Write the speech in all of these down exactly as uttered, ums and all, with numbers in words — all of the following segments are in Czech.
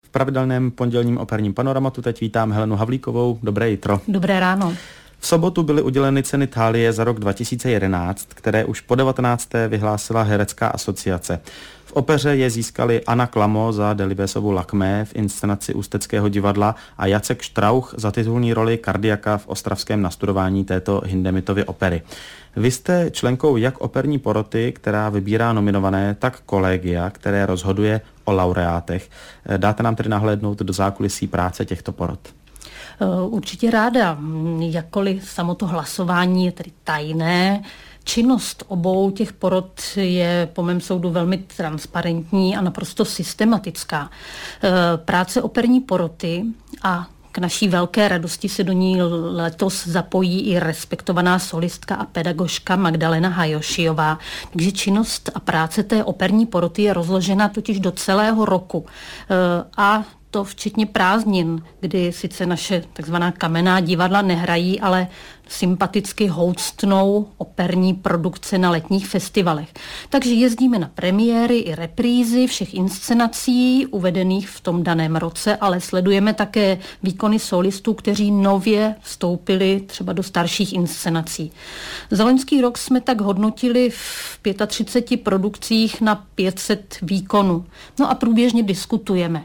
V pravidelném pondělním operním panoramatu teď vítám Helenu Havlíkovou. Dobré jitro. Dobré ráno. V sobotu byly uděleny ceny Thálie za rok dva tisíce jedenáct, které už po devatenácté vyhlásila Herecká asociace. V opeře je získali Anna Klamo za Delivésovu Lakmé v inscenaci Ústeckého divadla a Jacek Štrauch za titulní roli Kardiaka v ostravském nastudování této Hindemitovy opery. Vy jste členkou jak operní poroty, která vybírá nominované, tak kolegia, které rozhoduje o laureátech. Dáte nám tedy nahlédnout do zákulisí práce těchto porot? Určitě ráda. Jakkoliv samo to hlasování je tedy tajné, činnost obou těch porot je po mém soudu velmi transparentní a naprosto systematická. Práce operní poroty a k naší velké radosti se do ní letos zapojí i respektovaná solistka a pedagožka Magdalena Hajošiová. Takže činnost a práce té operní poroty je rozložena totiž do celého roku. A to včetně prázdnin, kdy sice naše takzvaná kamenná divadla nehrají, ale sympaticky hostnou operní produkce na letních festivalech. Takže jezdíme na premiéry i reprízy všech inscenací uvedených v tom daném roce, ale sledujeme také výkony solistů, kteří nově vstoupili třeba do starších inscenací. Za loňský rok jsme tak hodnotili v třiceti pěti produkcích na pět set výkonů. No a průběžně diskutujeme.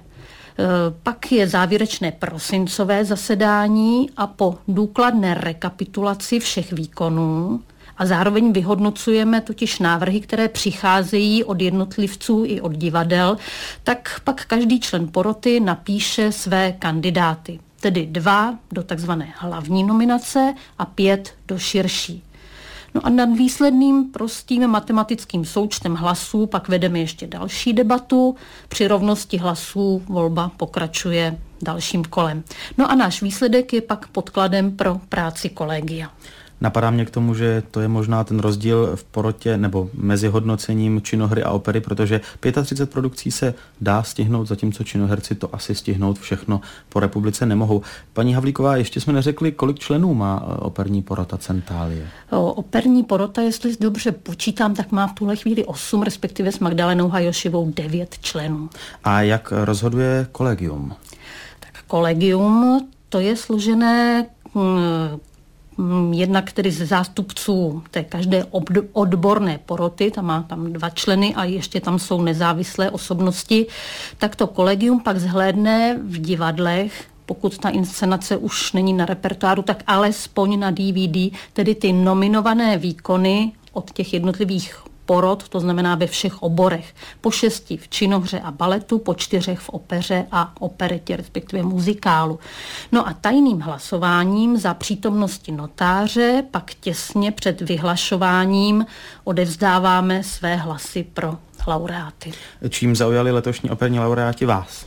Pak je závěrečné prosincové zasedání a po důkladné rekapitulaci všech výkonů a zároveň vyhodnocujeme totiž návrhy, které přicházejí od jednotlivců i od divadel, tak pak každý člen poroty napíše své kandidáty, tedy dva do takzvané hlavní nominace a pět do širší. No a nad výsledným prostým matematickým součtem hlasů pak vedeme ještě další debatu. Při rovnosti hlasů volba pokračuje dalším kolem. No a náš výsledek je pak podkladem pro práci kolegia. Napadá mě k tomu, že to je možná ten rozdíl v porotě nebo mezi hodnocením činohry a opery, protože třicet pět produkcí se dá stihnout, zatímco činoherci to asi stihnout všechno po republice nemohou. Paní Havlíková, ještě jsme neřekli, kolik členů má operní porota cen Thálie. Operní porota, jestli dobře počítám, tak má v tuhle chvíli osm, respektive s Magdalenou Hajošivou devět členů. A jak rozhoduje kolegium? Tak kolegium, to je složené jednak tedy ze zástupců té každé odborné poroty, tam má tam dva členy a ještě tam jsou nezávislé osobnosti, tak to kolegium pak zhlédne v divadlech, pokud ta inscenace už není na repertoáru, tak alespoň na D V D, tedy ty nominované výkony od těch jednotlivých porot, to znamená ve všech oborech. Po šesti v činohře a baletu, po čtyřech v opeře a operetě, respektive muzikálu. No a tajným hlasováním za přítomnosti notáře pak těsně před vyhlašováním odevzdáváme své hlasy pro laureáty. Čím zaujali letošní operní laureáti vás?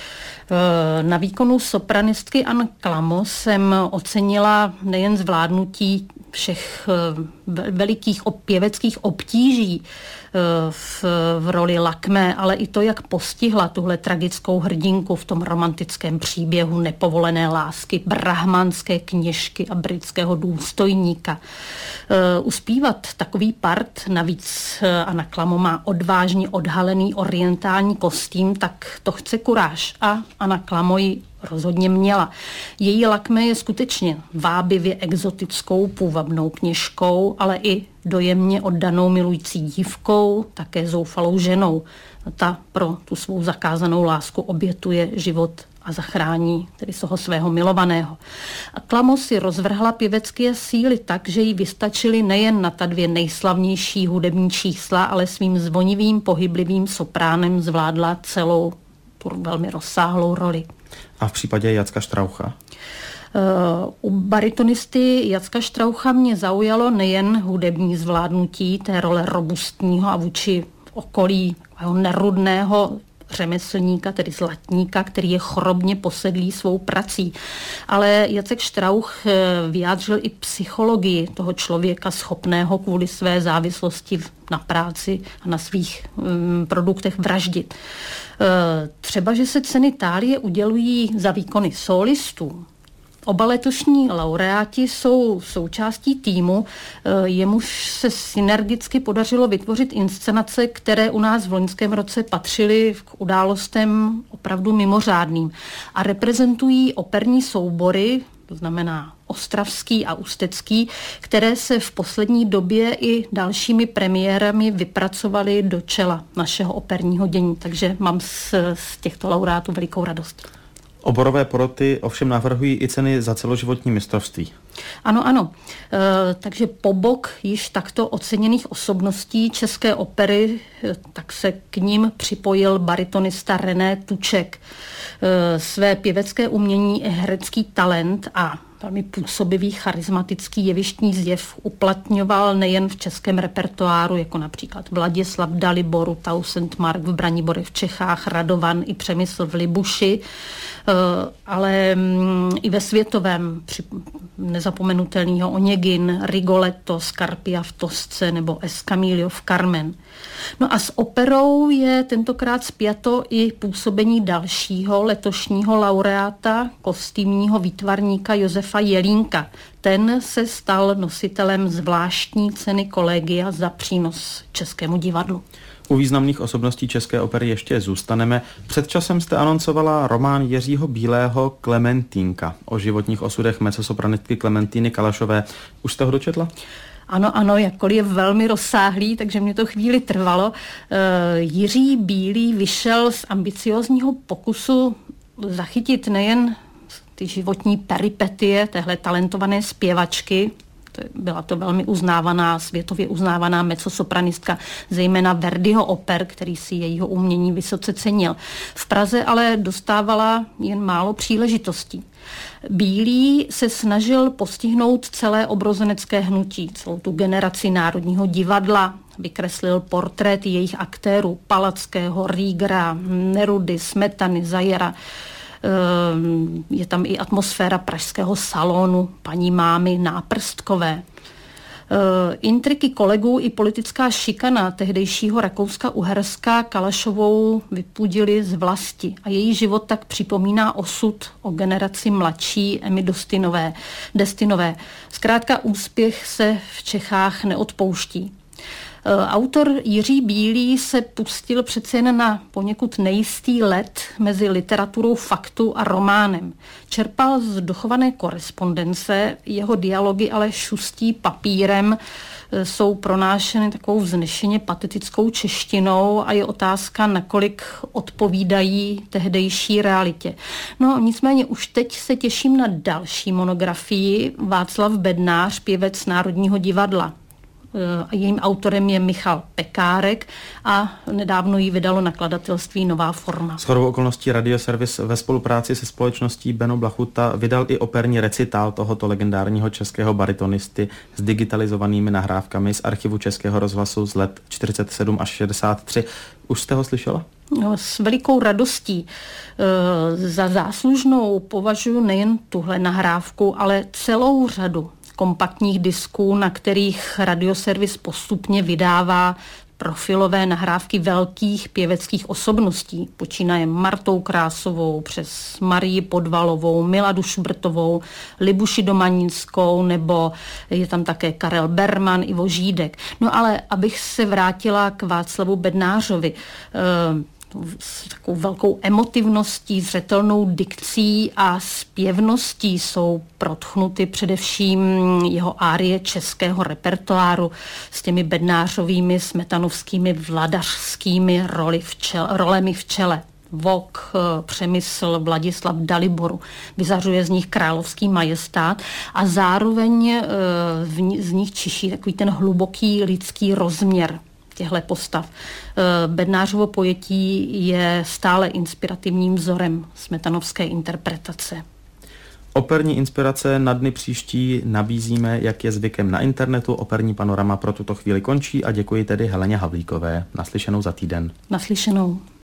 Na výkonu sopranistky Anny Klamo jsem ocenila nejen zvládnutí všech velikých pěveckých obtíží v, v roli Lakmé, ale i to, jak postihla tuhle tragickou hrdinku v tom romantickém příběhu nepovolené lásky brahmanské kněžky a britského důstojníka. Uspívat takový part, navíc Anna Klamo má odvážně odhalený orientální kostým, tak to chce kuráž a Anna Klamo ji rozhodně měla. Její Lakmé je skutečně vábivě exotickou půvabnou kněžkou, ale i dojemně oddanou milující dívkou, také zoufalou ženou. Ta pro tu svou zakázanou lásku obětuje život a zachrání tedy toho svého milovaného. A Klamo si rozvrhla pěvecké síly tak, že jí vystačily nejen na ta dvě nejslavnější hudební čísla, ale svým zvonivým, pohyblivým sopránem zvládla celou tu velmi rozsáhlou roli. A v případě Jacka Štraucha? U baritonisty Jacka Štraucha mě zaujalo nejen hudební zvládnutí té role robustního a vůči okolí nerudného řemeslníka, tedy zlatníka, který je chorobně posedlý svou prací. Ale Jacek Štrauch vyjádřil i psychologii toho člověka schopného kvůli své závislosti na práci a na svých um, produktech vraždit. Uh, třeba, že se ceny Thálie udělují za výkony solistů, Oba letošní laureáti jsou součástí týmu, jemuž se synergicky podařilo vytvořit inscenace, které u nás v loňském roce patřily k událostem opravdu mimořádným a reprezentují operní soubory, to znamená ostravský a ústecký, které se v poslední době i dalšími premiérami vypracovaly do čela našeho operního dění. Takže mám z, z těchto laureátů velikou radost. Oborové poroty ovšem navrhují i ceny za celoživotní mistrovství. Ano, ano. E, takže po bok již takto oceněných osobností české opery, e, tak se k ním připojil baritonista René Tuček. E, své pěvecké umění, herecký talent a velmi působivý charismatický jevištní zjev uplatňoval nejen v českém repertoáru, jako například Vladislav v Daliboru, Tausend Mark v Braniborě v Čechách, Radovan i Přemysl v Libuši, ale i ve světovém nezapomenutelného Onegin, Rigoletto, Scarpia v Tosce nebo Escamillo v Carmen. No a s operou je tentokrát spjato i působení dalšího letošního laureáta, kostýmního výtvarníka Josefa Jelínka. Ten se stal nositelem zvláštní ceny Collegia za přínos českému divadlu. U významných osobností české opery ještě zůstaneme. Před časem jste anoncovala román Jiřího Bílého Klementínka o životních osudech mezzosopranistky Klementíny Kalašové. Už jste ho dočetla? Ano, ano, jakkoliv je velmi rozsáhlý, takže mě to chvíli trvalo. E, Jiří Bílý vyšel z ambiciózního pokusu zachytit nejen ty životní peripetie téhle talentované zpěvačky, byla to velmi uznávaná, světově uznávaná mezzosopranistka, zejména Verdiho oper, který si jejího umění vysoce cenil. V Praze ale dostávala jen málo příležitostí. Bílý se snažil postihnout celé obrozenecké hnutí, celou tu generaci Národního divadla, vykreslil portrét jejich aktérů Palackého, Riegera, Nerudy, Smetany, Zajera. Je tam i atmosféra pražského salonu paní mámy Náprstkové. Intriky kolegů i politická šikana tehdejšího Rakouska-Uherska Kalašovou vypudili z vlasti a její život tak připomíná osud o generaci mladší Emmy Dostinové, Destinové. Zkrátka úspěch se v Čechách neodpouští. Autor Jiří Bílý se pustil přece jen na poněkud nejistý let mezi literaturou faktu a románem. Čerpal z dochované korespondence, jeho dialogy ale šustí papírem, jsou pronášeny takovou vznešeně patetickou češtinou a je otázka, nakolik odpovídají tehdejší realitě. No nicméně už teď se těším na další monografii Václav Bednář, pěvec Národního divadla. A jejím autorem je Michal Pekárek a nedávno ji vydalo nakladatelství Nová forma. Shodou okolností Radioservis ve spolupráci se společností Beno Blachuta vydal i operní recitál tohoto legendárního českého baritonisty s digitalizovanými nahrávkami z archivu Českého rozhlasu z let čtyřicet sedm až šedesát tři. Už jste ho slyšela? No, s velikou radostí. E, za záslužnou považuji nejen tuhle nahrávku, ale celou řadu kompaktních disků, na kterých Radioservis postupně vydává profilové nahrávky velkých pěveckých osobností. Počínaje Martou Krásovou přes Marii Podvalovou, Miladu Šubrtovou, Libuši Domaninskou, nebo je tam také Karel Berman, Ivo Žídek. No ale abych se vrátila k Václavu Bednářovi, eh, s takovou velkou emotivností, zřetelnou dikcí a zpěvností jsou protchnuty především jeho árie českého repertoáru s těmi bednářovými, smetanovskými, vladařskými roli v čele, rolemi v čele. Vok, Přemysl, Vladislav v Daliboru. Vyzařuje z nich královský majestát a zároveň z nich čiší takový ten hluboký lidský rozměr těchto postav. Bednářovo pojetí je stále inspirativním vzorem smetanovské interpretace. Operní inspirace na dny příští nabízíme, jak je zvykem na internetu. Operní panorama pro tuto chvíli končí a děkuji tedy Heleně Havlíkové. Naslyšenou za týden. Naslyšenou.